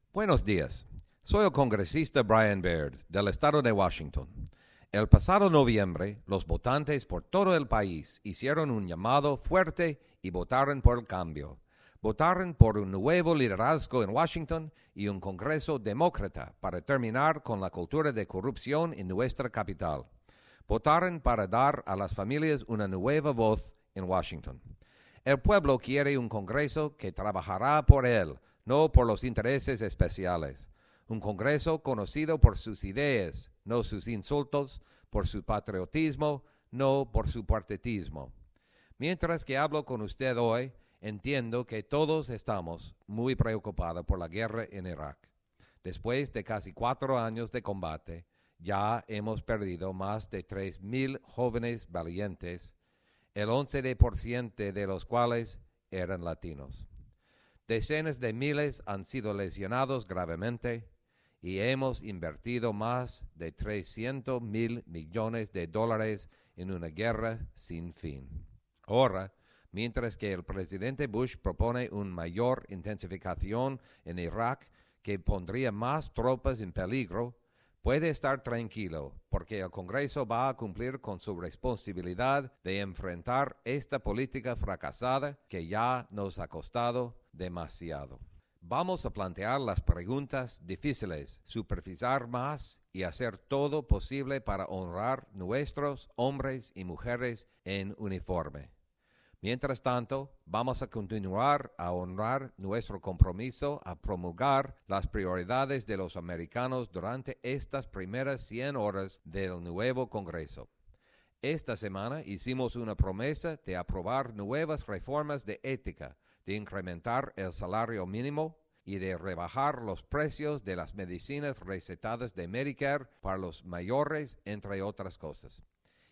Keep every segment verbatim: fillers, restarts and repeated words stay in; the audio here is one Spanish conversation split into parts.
Buenos días. Soy el congresista Brian Baird, del estado de Washington. El pasado noviembre, los votantes por todo el país hicieron un llamado fuerte y votaron por el cambio. Votaron por un nuevo liderazgo en Washington y un Congreso demócrata para terminar con la cultura de corrupción en nuestra capital. Votaron para dar a las familias una nueva voz en Washington. El pueblo quiere un Congreso que trabajará por él, no por los intereses especiales. Un Congreso conocido por sus ideas, no sus insultos, por su patriotismo, no por su partitismo. Mientras que hablo con usted hoy, entiendo que todos estamos muy preocupados por la guerra en Irak. Después de casi cuatro años de combate, ya hemos perdido más de tres mil jóvenes valientes, el once por ciento de los cuales eran latinos. Decenas de miles han sido lesionados gravemente y hemos invertido más de trescientos mil millones de dólares en una guerra sin fin. Ahora, mientras que el presidente Bush propone una mayor intensificación en Irak que pondría más tropas en peligro, puede estar tranquilo porque el Congreso va a cumplir con su responsabilidad de enfrentar esta política fracasada que ya nos ha costado demasiado. Vamos a plantear las preguntas difíciles, supervisar más y hacer todo posible para honrar nuestros hombres y mujeres en uniforme. Mientras tanto, vamos a continuar a honrar nuestro compromiso a promulgar las prioridades de los americanos durante estas primeras cien horas del nuevo Congreso. Esta semana hicimos una promesa de aprobar nuevas reformas de ética, de incrementar el salario mínimo y de rebajar los precios de las medicinas recetadas de Medicare para los mayores, entre otras cosas.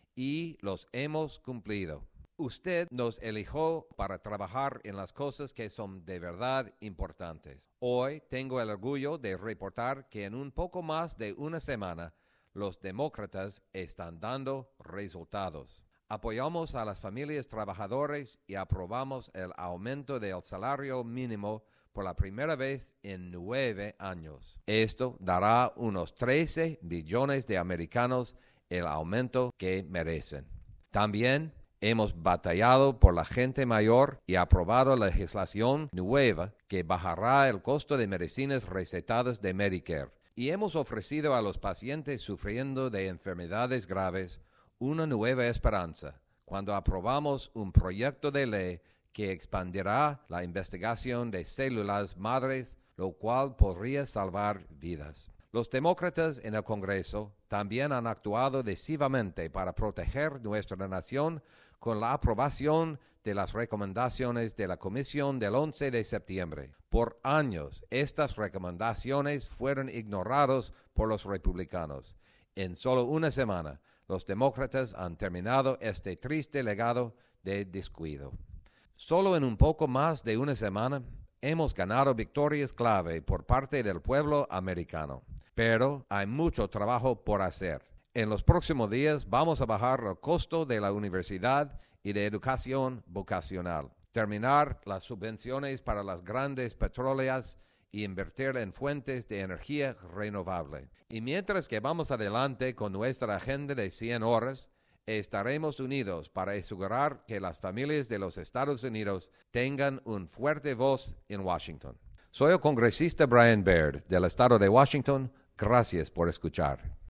Y los hemos cumplido. Usted nos eligió para trabajar en las cosas que son de verdad importantes. Hoy tengo el orgullo de reportar que en un poco más de una semana, los demócratas están dando resultados. Apoyamos a las familias trabajadoras y aprobamos el aumento del salario mínimo por la primera vez en nueve años. Esto dará unos trece billones de americanos el aumento que merecen. También hemos batallado por la gente mayor y aprobado legislación nueva que bajará el costo de medicinas recetadas de Medicare. Y hemos ofrecido a los pacientes sufriendo de enfermedades graves una nueva esperanza cuando aprobamos un proyecto de ley que expandirá la investigación de células madres, lo cual podría salvar vidas. Los demócratas en el Congreso también han actuado decisivamente para proteger nuestra nación con la aprobación de las recomendaciones de la Comisión del once de septiembre. Por años, estas recomendaciones fueron ignoradas por los republicanos. En solo una semana, los demócratas han terminado este triste legado de descuido. Solo en un poco más de una semana, hemos ganado victorias clave por parte del pueblo americano. Pero hay mucho trabajo por hacer. En los próximos días vamos a bajar el costo de la universidad y de educación vocacional, terminar las subvenciones para las grandes petroleras y invertir en fuentes de energía renovable. Y mientras que vamos adelante con nuestra agenda de cien horas, estaremos unidos para asegurar que las familias de los Estados Unidos tengan una fuerte voz en Washington. Soy el congresista Brian Baird, del estado de Washington. Gracias por escuchar.